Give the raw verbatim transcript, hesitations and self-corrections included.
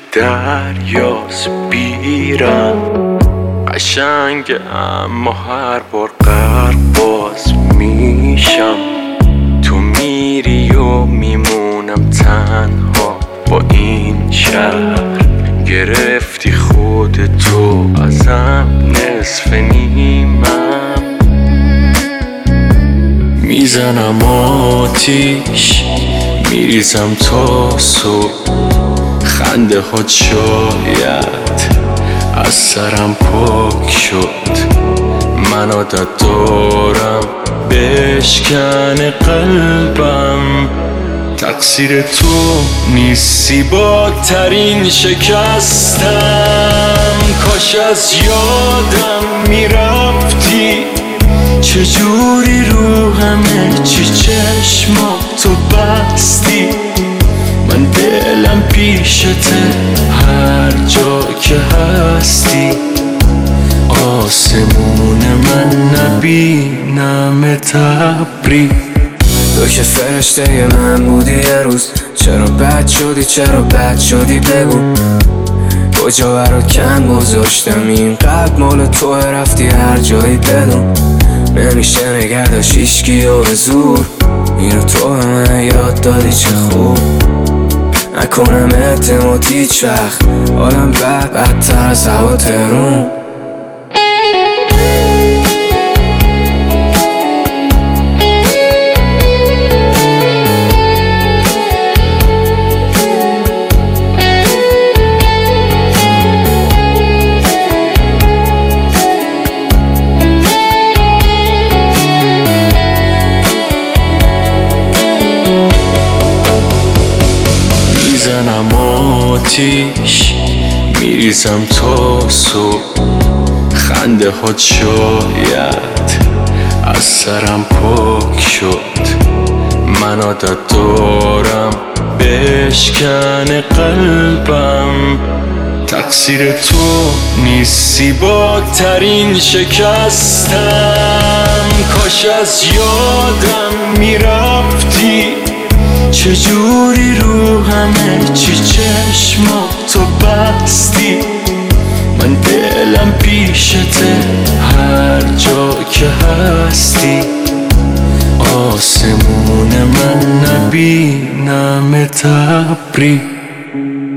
دریاست بیرم قشنگ، اما هر بار غرق باز میشم. تو میری و میمونم تنها با این شهر. گرفتی خودتو ازم، نصف نیمم. میزنم آتیش، میریزم تا صبح. خنده ها شاید از سرم پاک شد. من عادت دارم بشکن قلبم. تقصیر تو نیستی، با ترین شکستم. کاش از یادم میرفتی، چجوری رو همه چی چشماتو بستی. من دلم پیشته هر جا که هستی. آسمون من نبینم تبری. تو که فرشته من بودی یه روز، چرا بد شدی چرا بد شدی بگو. کجا برات کم گذاشتم اینقدر مال تو، رفتی هر جایی بدون. نمیشه نگه داشت هیچکی و به زور. اینو تو به من یاد دادی چه خوب. نکنم اعتماد هیچ وقت، حالم بد بدتر از هوا تهرون. میزنم آتیش، میریزم تا صبح. خنده ها شاید از سرم پاک شد. من عادت دارم بشکن قلبم. تقصیر تو نیستی، با ترین شکستم. کاش از یادم میرفتی، چجوری رو همه چی چشماتو بستی. من دلم پیشته هر جا که هستی. آسمون من نبینم تبری.